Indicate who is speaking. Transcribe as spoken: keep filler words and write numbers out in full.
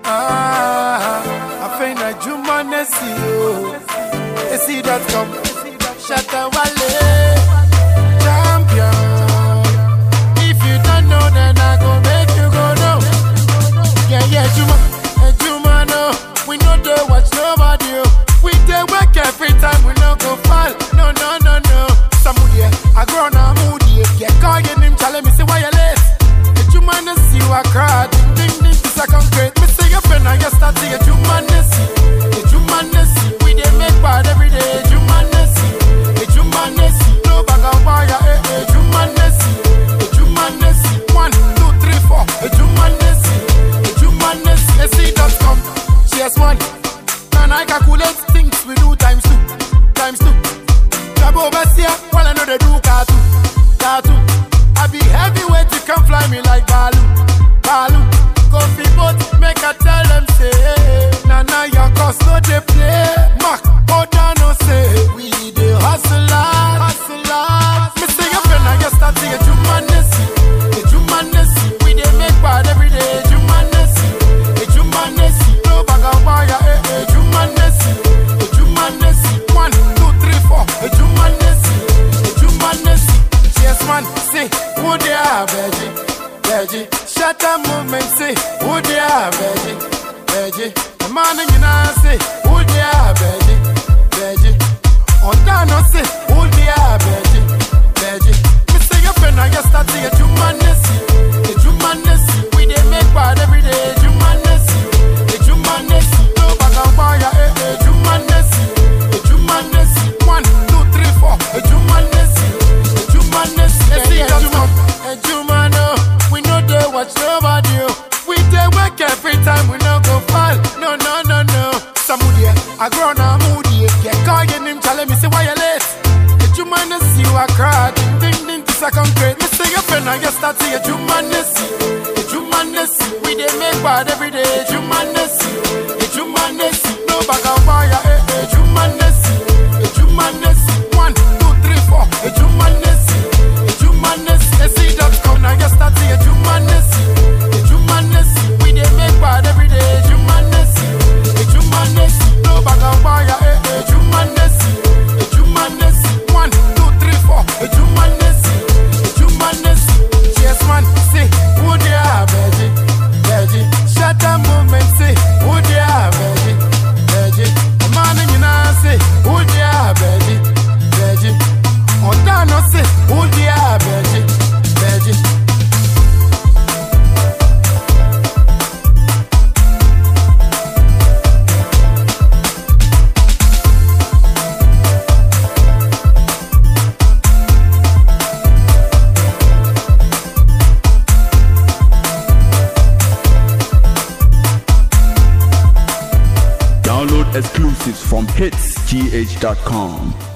Speaker 1: Ah, I find a Juma Nessie, you see that come, Shatta Wale, champion. If you don't know, then I go make you go know. Yeah, yeah, Juma, hey, Juma, no, we know they watch nobody. We dey work every time, we no go fall. No, no, no, no. Somebody, I grow on moody. Yeah, call your name, tell me, say why you late. Hey, Juma Nessie, you are crowd. Ding, ding, this a concrete. Me say your friend, I just start to get Juma Nessie. Hey, Juma Nessie, we dey make bad every day. Juma Nessie, hey, Juma Nessie, no bag of wire. Hey, hey, Juma Nessie, hey, Juma Nessie. One, two, three, four. Hey, Juma Nessie, hey, Juma Nessie. Hey, see dot com. Cheers one. And I calculate things we do times two, times two. Job over here, while I know they do cartoon, cartoon. I be heavyweight, you can fly me like Balu, Balu. Coffee boat, make I tell them say, nah nah your cause no they play. Mark, oh down no say, we the hustlers, hustlers. Me say your friend, I just start to get Juma Nessie, the Juma Nessie. We they make bad every day, Juma Nessie, the Juma Nessie. No bag of wire, eh eh, Juma Nessie, the Juma Nessie. One, two, three, four, the Juma Nessie, the Juma Nessie. Yes man, say, who they are, veggie, veggie. Shut up movement, say, who they are, veggie, veggie. The man in your say, who they are, veggie, veggie. On down, say, who they are, veggie, veggie. Me say your friend, I just start to get Juma Nessie, the Juma Nessie. We they make bad every day, Juma Nessie, the Juma Nessie. No bag of wire, eh eh, Juma Nessie, the Juma Nessie. One, two, three, four, the Juma Nessie, the Juma Nessie. Hey, hey, Juma, hey, Juma, no, we know they watch nobody. We dey work every time, we no go fall. No, no, no, no. Somebody, I grow on moody. Yeah, call your name, tell me, say why you late. The Juma Nessie, you are crowd. Ding, ding, this a concrete. Me say your friend, I just start to get Juma Nessie. The Juma Nessie, we dey make bad every day. Juma Nessie, the Juma Nessie. No bag of wire, eh eh. Juma Nessie, the Juma Nessie. One, two, three, four. The Juma Nessie, the Juma Nessie. The see dot com, now just start to get Juma Nessie. The Juma Nessie, we dey make bad every day. Juma Nessie, the Juma Nessie. No bag of wire, eh eh. Juma Nessie, the Juma Nessie. One, two, three, four. The Juma Nessie, the Juma Nessie. Yes man, say who they are, veggie, veggie. Shut up movement, say who they are, veggie, veggie. The man in your say who they are, veggie, veggie. On down, say who they are, veggie, veggie.
Speaker 2: Download exclusives from hits g h dot com.